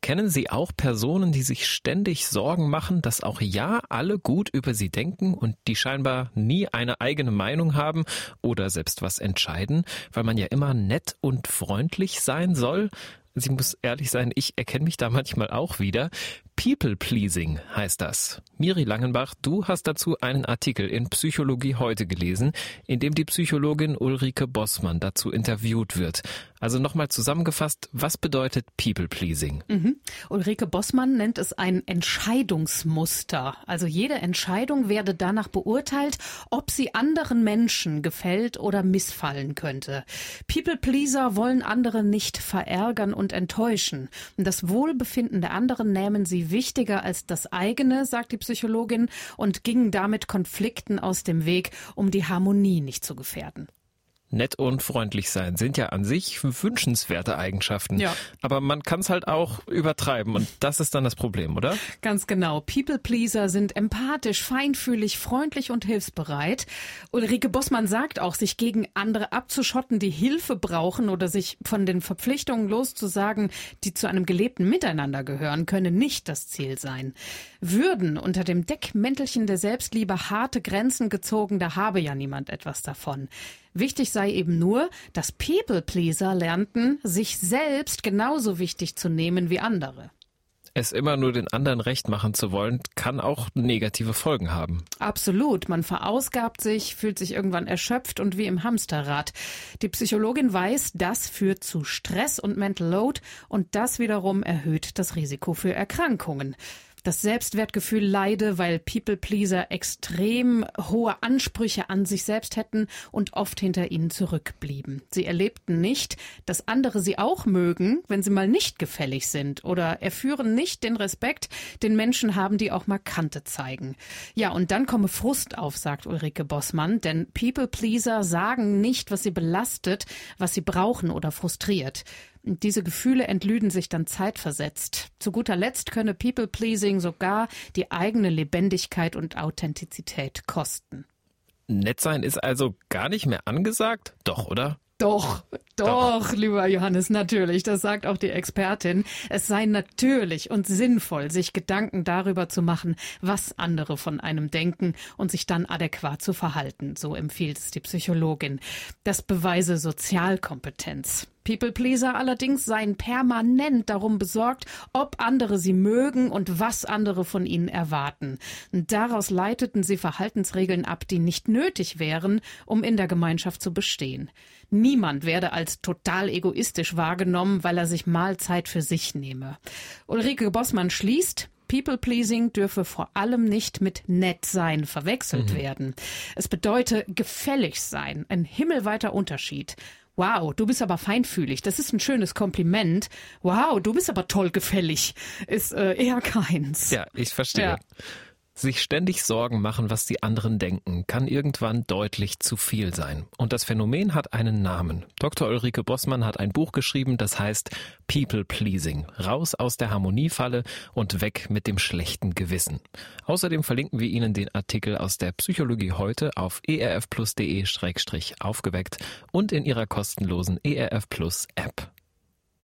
Kennen Sie auch Personen, die sich ständig Sorgen machen, dass auch ja alle gut über sie denken und die scheinbar nie eine eigene Meinung haben oder selbst was entscheiden, weil man ja immer nett und freundlich sein soll? Sie muss ehrlich sein, ich erkenne mich da manchmal auch wieder. People-Pleasing heißt das. Miri Langenbach, du hast dazu einen Artikel in Psychologie heute gelesen, in dem die Psychologin Ulrike Bossmann dazu interviewt wird. Also nochmal zusammengefasst, was bedeutet People-Pleasing? Ulrike Bossmann nennt es ein Entscheidungsmuster. Also jede Entscheidung werde danach beurteilt, ob sie anderen Menschen gefällt oder missfallen könnte. People-Pleaser wollen andere nicht verärgern und enttäuschen. Das Wohlbefinden der anderen nehmen sie wichtiger als das eigene, sagt die Psychologin, und gingen damit Konflikten aus dem Weg, um die Harmonie nicht zu gefährden. Nett und freundlich sein sind ja an sich wünschenswerte Eigenschaften. Ja. Aber man kann es halt auch übertreiben und das ist dann das Problem, oder? Ganz genau. People-Pleaser sind empathisch, feinfühlig, freundlich und hilfsbereit. Ulrike Bossmann sagt auch, sich gegen andere abzuschotten, die Hilfe brauchen oder sich von den Verpflichtungen loszusagen, die zu einem gelebten Miteinander gehören, könne nicht das Ziel sein. Würden unter dem Deckmäntelchen der Selbstliebe harte Grenzen gezogen, da habe ja niemand etwas davon. Wichtig sei eben nur, dass People-Pleaser lernten, sich selbst genauso wichtig zu nehmen wie andere. Es immer nur den anderen recht machen zu wollen, kann auch negative Folgen haben. Absolut. Man verausgabt sich, fühlt sich irgendwann erschöpft und wie im Hamsterrad. Die Psychologin weiß, das führt zu Stress und Mental Load und das wiederum erhöht das Risiko für Erkrankungen. Das Selbstwertgefühl leide, weil People-Pleaser extrem hohe Ansprüche an sich selbst hätten und oft hinter ihnen zurückblieben. Sie erlebten nicht, dass andere sie auch mögen, wenn sie mal nicht gefällig sind oder erführen nicht den Respekt, den Menschen haben, die auch mal Kante zeigen. Ja, und dann komme Frust auf, sagt Ulrike Bossmann, denn People-Pleaser sagen nicht, was sie belastet, was sie brauchen oder frustriert. Und diese Gefühle entlüden sich dann zeitversetzt. Zu guter Letzt könne People-Pleasing sogar die eigene Lebendigkeit und Authentizität kosten. Nett sein ist also gar nicht mehr angesagt? Doch, oder? Doch, lieber Johannes, natürlich, das sagt auch die Expertin. Es sei natürlich und sinnvoll, sich Gedanken darüber zu machen, was andere von einem denken und sich dann adäquat zu verhalten, so empfiehlt es die Psychologin. Das beweise Sozialkompetenz. People-Pleaser allerdings seien permanent darum besorgt, ob andere sie mögen und was andere von ihnen erwarten. Und daraus leiteten sie Verhaltensregeln ab, die nicht nötig wären, um in der Gemeinschaft zu bestehen. Niemand werde als total egoistisch wahrgenommen, weil er sich mal Zeit für sich nehme. Ulrike Bossmann schließt, People-Pleasing dürfe vor allem nicht mit nett sein verwechselt werden. Es bedeute gefällig sein, ein himmelweiter Unterschied. Wow, du bist aber feinfühlig. Das ist ein schönes Kompliment. Wow, du bist aber toll gefällig. Ist eher keins. Ja, ich verstehe. Ja. Sich ständig Sorgen machen, was die anderen denken, kann irgendwann deutlich zu viel sein. Und das Phänomen hat einen Namen. Dr. Ulrike Bossmann hat ein Buch geschrieben, das heißt People-Pleasing. Raus aus der Harmoniefalle und weg mit dem schlechten Gewissen. Außerdem verlinken wir Ihnen den Artikel aus der Psychologie heute auf erfplus.de/aufgeweckt und in Ihrer kostenlosen ERF Plus App.